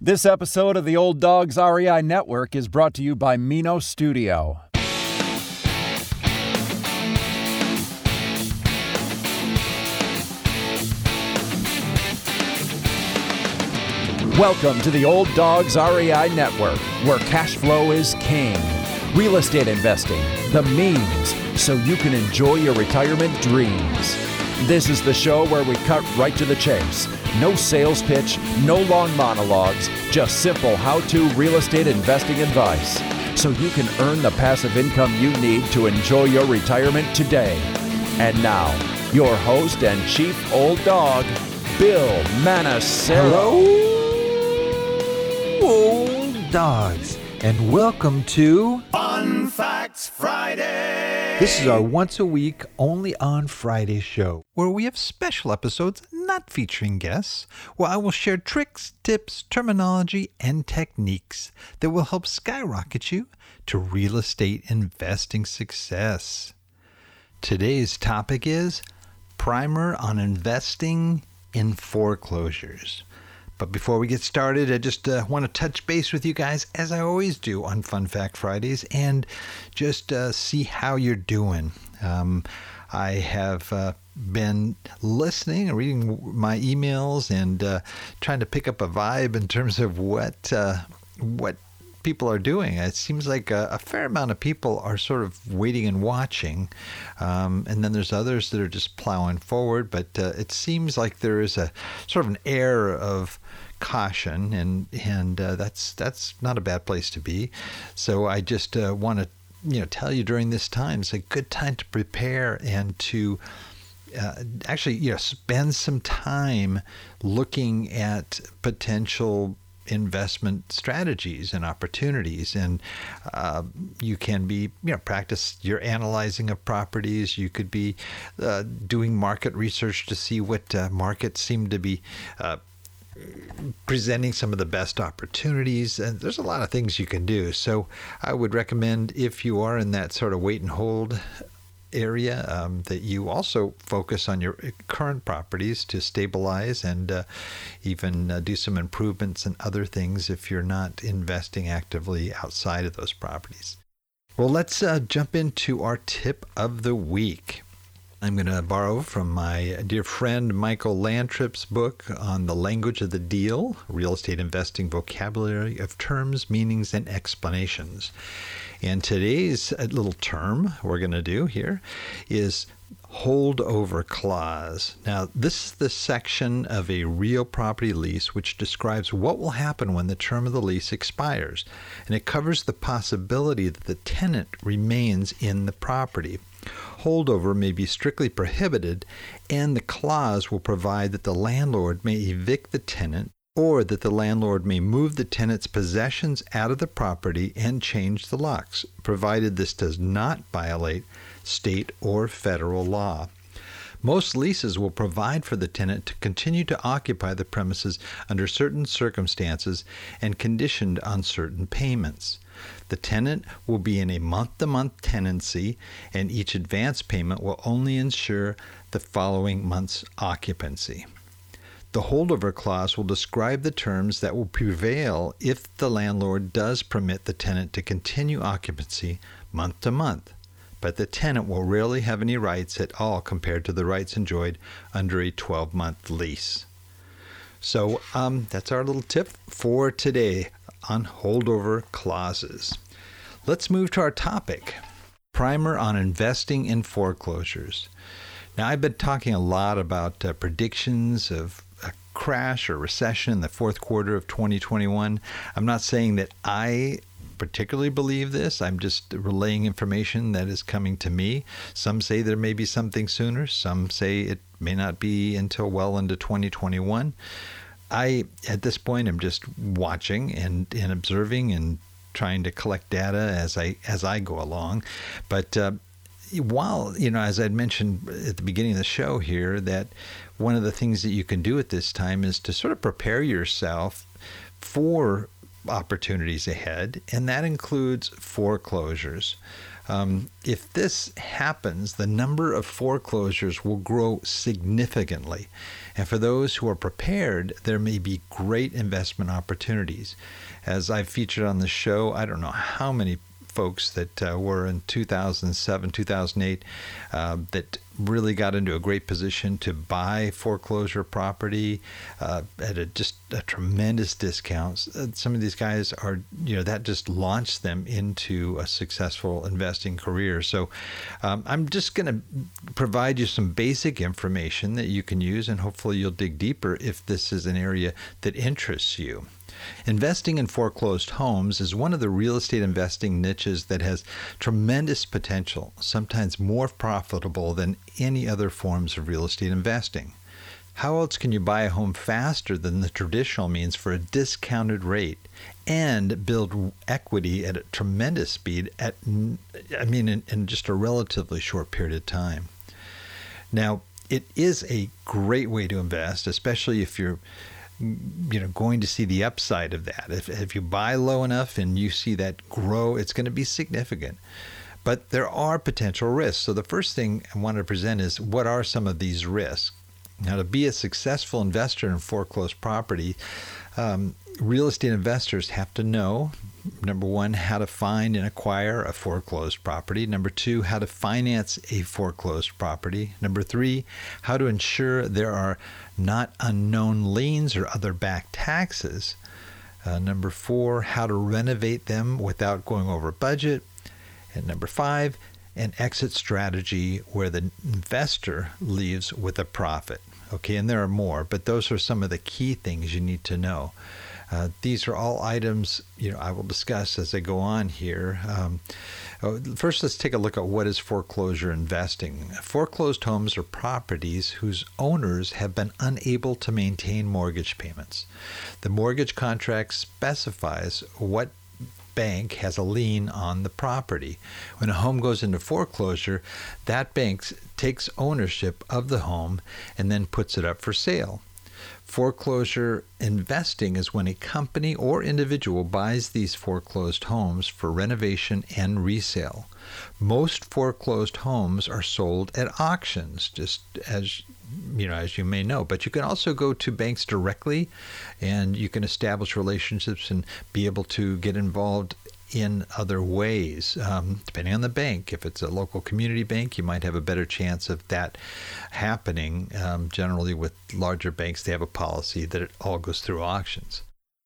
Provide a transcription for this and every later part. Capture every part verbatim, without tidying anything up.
This episode of the Old Dogs R E I Network is brought to you by Mino Studio. Welcome to the Old Dogs R E I Network, where cash flow is king. Real estate investing, the means, so you can enjoy your retirement dreams. This is the show where we cut right to the chase. No sales pitch, no long monologues, just simple how-to real estate investing advice, so you can earn the passive income you need to enjoy your retirement today. And now, your host and chief old dog, Bill Manassero. Hello, old dogs, and welcome to Fun Facts Friday. This is our once a week, only on Friday show, where we have special episodes not featuring guests, where I will share tricks, tips, terminology, and techniques that will help skyrocket you to real estate investing success. Today's topic is Primer on Investing in Foreclosures. But before we get started, I just uh, want to touch base with you guys, as I always do on Fun Fact Fridays, and just uh, see how you're doing. Um, I have uh, been listening and reading my emails and uh, trying to pick up a vibe in terms of what uh, what people are doing. It seems like a, a fair amount of people are sort of waiting and watching, um, and then there's others that are just plowing forward. But uh, it seems like there is a sort of an air of caution, and and uh, that's that's not a bad place to be. So I just uh, want to you know tell you during this time, it's a good time to prepare and to uh, actually you know spend some time looking at potential investment strategies and opportunities. And uh, you can be, you know, practice your analyzing of properties. You could be uh, doing market research to see what uh, markets seem to be uh, presenting some of the best opportunities. And there's a lot of things you can do. So I would recommend, if you are in that sort of wait and hold area, um, that you also focus on your current properties to stabilize and uh, even uh, do some improvements and other things if you're not investing actively outside of those properties. Well, let's uh, jump into our tip of the week. I'm going to borrow from my dear friend Michael Lantrip's book on the language of the deal, real estate investing vocabulary of terms, meanings, and explanations. And today's little term we're going to do here is holdover clause. Now, this is the section of a real property lease which describes what will happen when the term of the lease expires, and it covers the possibility that the tenant remains in the property. Holdover may be strictly prohibited, and the clause will provide that the landlord may evict the tenant, or that the landlord may move the tenant's possessions out of the property and change the locks, provided this does not violate state or federal law. Most leases will provide for the tenant to continue to occupy the premises under certain circumstances and conditioned on certain payments. The tenant will be in a month-to-month tenancy, and each advance payment will only ensure the following month's occupancy. The holdover clause will describe the terms that will prevail if the landlord does permit the tenant to continue occupancy month to month, but the tenant will rarely have any rights at all compared to the rights enjoyed under a twelve-month lease. So um, that's our little tip for today on holdover clauses. Let's move to our topic, primer on investing in foreclosures. Now, I've been talking a lot about uh, predictions of a crash or recession in the fourth quarter of twenty twenty-one. I'm not saying that I particularly believe this. I'm just relaying information that is coming to me. Some say there may be something sooner. Some say it may not be until well into twenty twenty-one. I, at this point, am just watching and, and observing and trying to collect data as I as I go along. But uh, while, you know, as I'd mentioned at the beginning of the show here, that one of the things that you can do at this time is to sort of prepare yourself for opportunities ahead, and that includes foreclosures. Um, if this happens, the number of foreclosures will grow significantly. And for those who are prepared, there may be great investment opportunities. As I've featured on the show, I don't know how many folks that uh, were in two thousand seven, two thousand eight uh, that really got into a great position to buy foreclosure property uh, at a, just a tremendous discount. Some of these guys are, you know, that just launched them into a successful investing career. So um, I'm just going to provide you some basic information that you can use, and hopefully you'll dig deeper if this is an area that interests you. Investing in foreclosed homes is one of the real estate investing niches that has tremendous potential, sometimes more profitable than any other forms of real estate investing. How else can you buy a home faster than the traditional means for a discounted rate and build equity at a tremendous speed at, I mean, in, in just a relatively short period of time? Now, it is a great way to invest, especially if you're you know, going to see the upside of that. If, if you buy low enough and you see that grow, it's going to be significant. But there are potential risks. So the first thing I want to present is, what are some of these risks? Now, to be a successful investor in foreclosed property, um, real estate investors have to know, number one, how to find and acquire a foreclosed property. Number two, how to finance a foreclosed property. Number three, how to ensure there are not unknown liens or other back taxes. Uh, number four, how to renovate them without going over budget. And number five, an exit strategy where the investor leaves with a profit. Okay, and there are more, but those are some of the key things you need to know. Uh, these are all items, you know, I will discuss as I go on here. Um, first, let's take a look at what is foreclosure investing. Foreclosed homes are properties whose owners have been unable to maintain mortgage payments. The mortgage contract specifies what bank has a lien on the property. When a home goes into foreclosure, that bank takes ownership of the home and then puts it up for sale. Foreclosure investing is when a company or individual buys these foreclosed homes for renovation and resale. Most foreclosed homes are sold at auctions, just as you know, as you may know, but you can also go to banks directly, and you can establish relationships and be able to get involved in other ways, um, depending on the bank. If it's a local community bank, you might have a better chance of that happening. Um, generally, with larger banks, they have a policy that it all goes through auctions.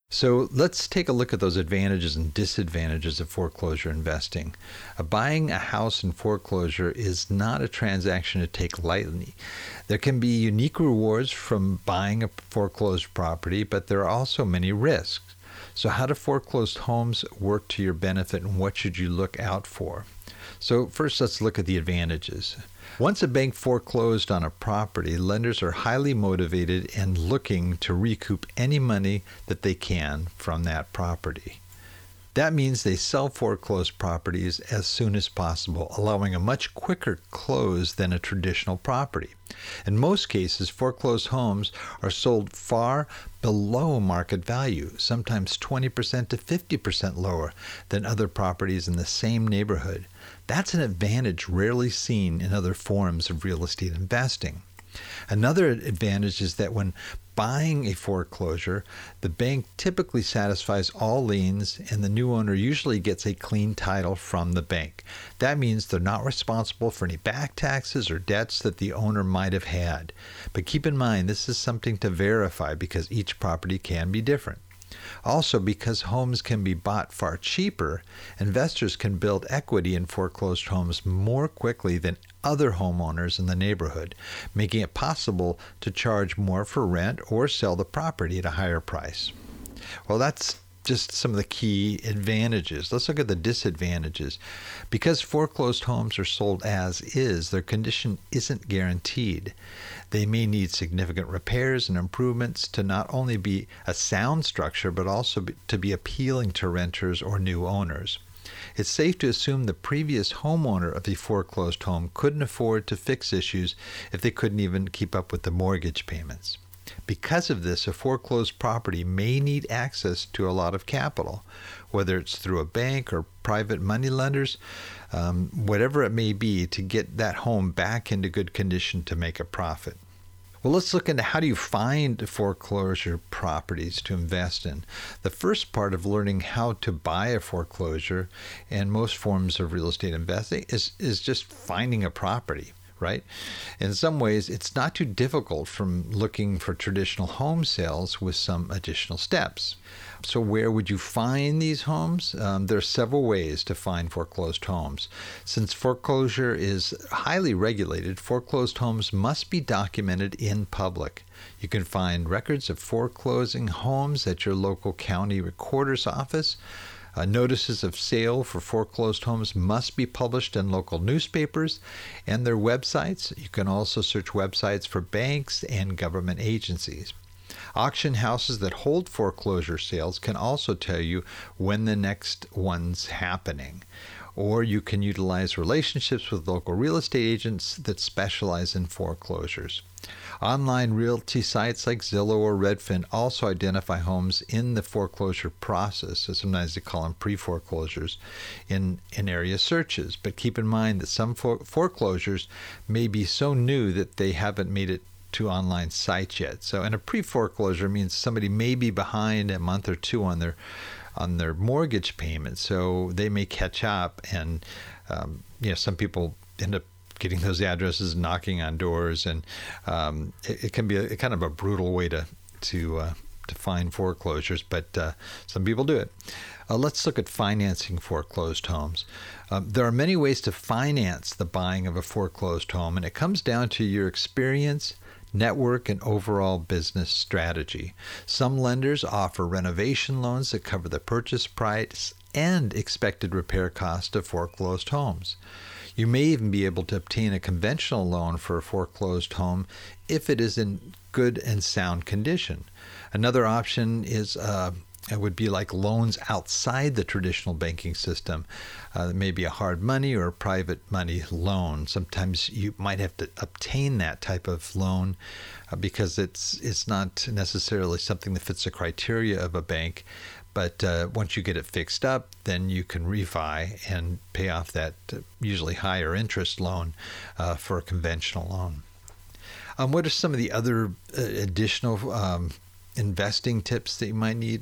So let's take a look at those advantages and disadvantages of foreclosure investing. Uh, buying a house in foreclosure is not a transaction to take lightly. There can be unique rewards from buying a foreclosed property, but there are also many risks. So how do foreclosed homes work to your benefit, and what should you look out for? So first, let's look at the advantages. Once a bank foreclosed on a property, lenders are highly motivated and looking to recoup any money that they can from that property. That means they sell foreclosed properties as soon as possible, allowing a much quicker close than a traditional property. In most cases, foreclosed homes are sold far below market value, sometimes twenty percent to fifty percent lower than other properties in the same neighborhood. That's an advantage rarely seen in other forms of real estate investing. Another advantage is that when buying a foreclosure, the bank typically satisfies all liens, and the new owner usually gets a clean title from the bank. That means they're not responsible for any back taxes or debts that the owner might have had. But keep in mind, this is something to verify because each property can be different. Also, because homes can be bought far cheaper, investors can build equity in foreclosed homes more quickly than other homeowners in the neighborhood, making it possible to charge more for rent or sell the property at a higher price. Well, that's just some of the key advantages. Let's look at the disadvantages. Because foreclosed homes are sold as is, their condition isn't guaranteed. They may need significant repairs and improvements to not only be a sound structure, but also be, to be appealing to renters or new owners. It's safe to assume the previous homeowner of the foreclosed home couldn't afford to fix issues if they couldn't even keep up with the mortgage payments. Because of this, a foreclosed property may need access to a lot of capital, whether it's through a bank or private money lenders, um, whatever it may be, to get that home back into good condition to make a profit. Well, let's look into how do you find foreclosure properties to invest in. The first part of learning how to buy a foreclosure and most forms of real estate investing is, is just finding a property, right? In some ways, it's not too difficult from looking for traditional home sales with some additional steps. So where would you find these homes? Um, there are several ways to find foreclosed homes. Since foreclosure is highly regulated, foreclosed homes must be documented in public. You can find records of foreclosing homes at your local county recorder's office. Uh, notices of sale for foreclosed homes must be published in local newspapers and their websites. You can also search websites for banks and government agencies. Auction houses that hold foreclosure sales can also tell you when the next one's happening. Or you can utilize relationships with local real estate agents that specialize in foreclosures. Online realty sites like Zillow or Redfin also identify homes in the foreclosure process, so sometimes they call them pre-foreclosures, in, in area searches. But keep in mind that some for- foreclosures may be so new that they haven't made it to online sites yet. So, and a pre-foreclosure means somebody may be behind a month or two on their on their mortgage payment, so they may catch up. And um, you know, some people end up getting those addresses, knocking on doors, and um, it, it can be a, a kind of a brutal way to to uh, to find foreclosures. But uh, some people do it. Uh, let's look at financing foreclosed homes. Um, there are many ways to finance the buying of a foreclosed home, and it comes down to your experience, network, and overall business strategy. Some lenders offer renovation loans that cover the purchase price and expected repair cost of foreclosed homes. You may even be able to obtain a conventional loan for a foreclosed home if it is in good and sound condition. Another option is uh, it would be like loans outside the traditional banking system. Uh, maybe a hard money or a private money loan. Sometimes you might have to obtain that type of loan uh, because it's it's not necessarily something that fits the criteria of a bank. But uh, once you get it fixed up, then you can refi and pay off that uh, usually higher interest loan uh, for a conventional loan. Um, what are some of the other uh, additional um, investing tips that you might need?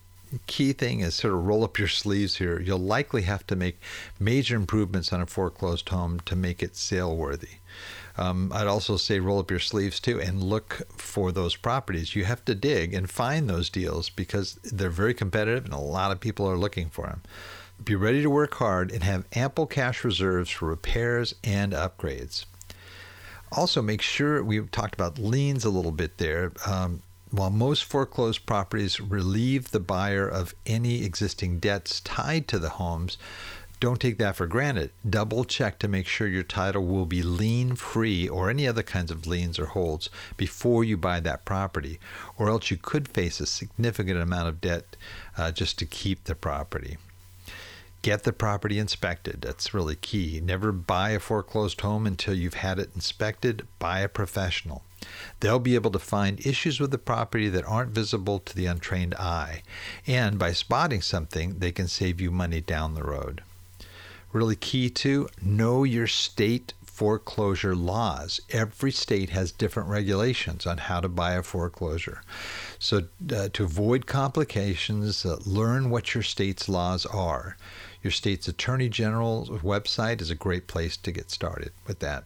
Key thing is sort of roll up your sleeves here. You'll likely have to make major improvements on a foreclosed home to make it sale worthy. Um, I'd also say roll up your sleeves too and look for those properties. You have to dig and find those deals because they're very competitive and a lot of people are looking for them. Be ready to work hard and have ample cash reserves for repairs and upgrades. Also, make sure, we talked about liens a little bit there. Um, While most foreclosed properties relieve the buyer of any existing debts tied to the homes, don't take that for granted. Double check to make sure your title will be lien free or any other kinds of liens or holds before you buy that property, or else you could face a significant amount of debt uh, just to keep the property. Get the property inspected. That's really key. Never buy a foreclosed home until you've had it inspected by a professional. They'll be able to find issues with the property that aren't visible to the untrained eye. And by spotting something, they can save you money down the road. Really key too, know your state foreclosure laws. Every state has different regulations on how to buy a foreclosure. So uh, to avoid complications, uh, learn what your state's laws are. Your state's Attorney General's website is a great place to get started with that.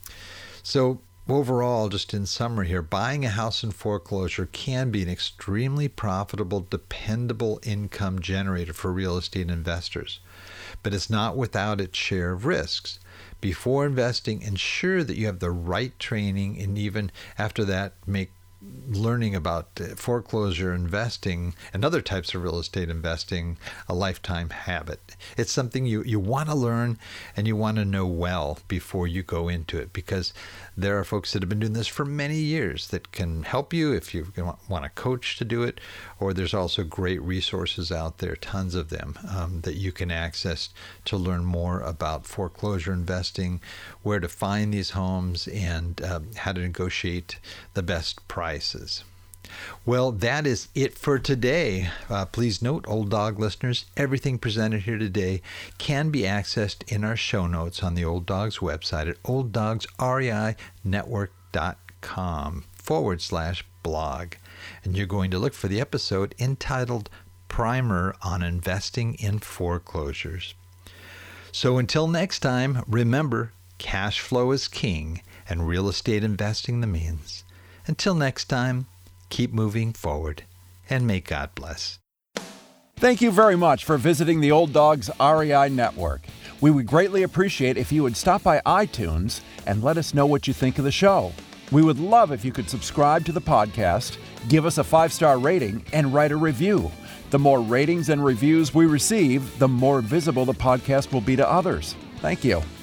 So overall, just in summary here, buying a house in foreclosure can be an extremely profitable, dependable income generator for real estate investors. But it's not without its share of risks. Before investing, ensure that you have the right training, and even after that, make learning about foreclosure investing and other types of real estate investing a lifetime habit. It's something you, you want to learn and you want to know well before you go into it, because there are folks that have been doing this for many years that can help you if you want a coach to do it, or there's also great resources out there, tons of them, um, that you can access to learn more about foreclosure investing, where to find these homes, and um, how to negotiate the best prices. Well, that is it for today. Uh, please note, Old Dog listeners, everything presented here today can be accessed in our show notes on the Old Dogs website at olddogsreinetwork.com forward slash blog. And you're going to look for the episode entitled Primer on Investing in Foreclosures. So until next time, remember, cash flow is king and real estate investing the means. Until next time, keep moving forward, and may God bless. Thank you very much for visiting the Old Dogs R E I Network. We would greatly appreciate if you would stop by iTunes and let us know what you think of the show. We would love if you could subscribe to the podcast, give us a five-star rating, and write a review. The more ratings and reviews we receive, the more visible the podcast will be to others. Thank you.